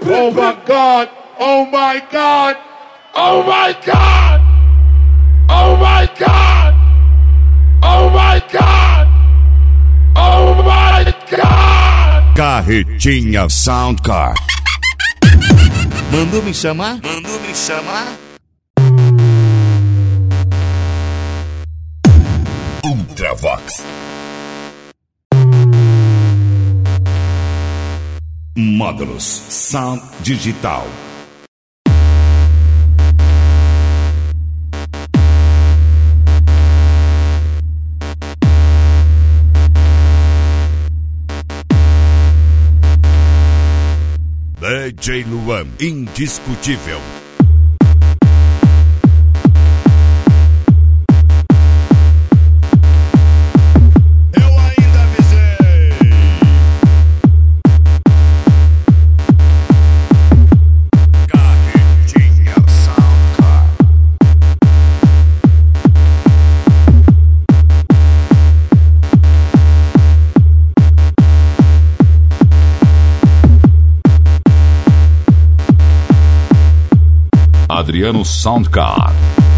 Oh my God! Oh my God! Oh my God! Oh my God! Oh my God! Oh my God! Carretinha Soundcar. Mandou me chamar? Mandou me chamar? Ultravox. Módulos Sound Digital. DJ Luan, indiscutível. Adriano Soundcar.